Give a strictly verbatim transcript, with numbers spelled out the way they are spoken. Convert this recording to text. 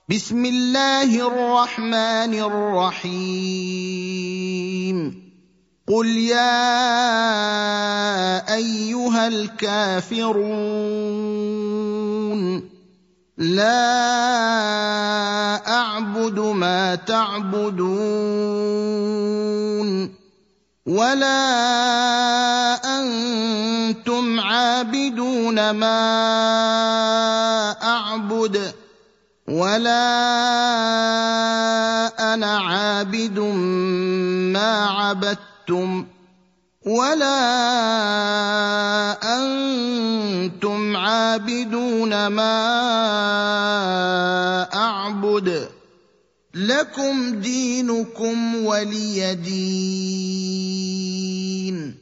بسم الله الرحمن الرحيم قل يا ايها الكافرون لا اعبد ما تعبدون ولا انتم عابدون ما اعبد ولا انا عابد ما عبدتم ولا انتم عابدون ما اعبد لكم دينكم ولي دين.